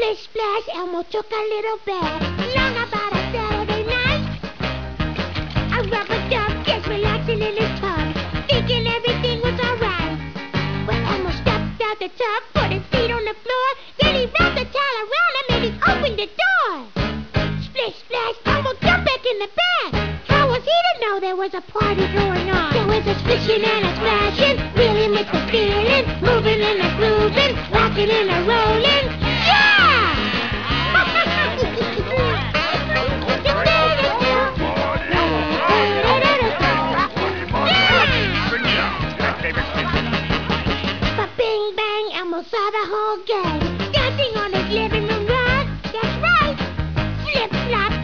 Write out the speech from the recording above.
Splish splash, Elmo took a little bath. Long about a Saturday night. A rubber duck just relaxing in his tub, thinking everything was alright. When Elmo stepped out the tub, put his feet on the floor, then he wrapped the towel around him and he opened the door. Splish splash, Elmo jumped back in the bath. How was he to know there was a party going on? There was a splishing and a splashing, reeling with the feeling, moving and a grooving, rocking and a rolling. Yeah! But bing bang, Elmo saw the whole gang dancing on his living room rug. That's right. Flip flop,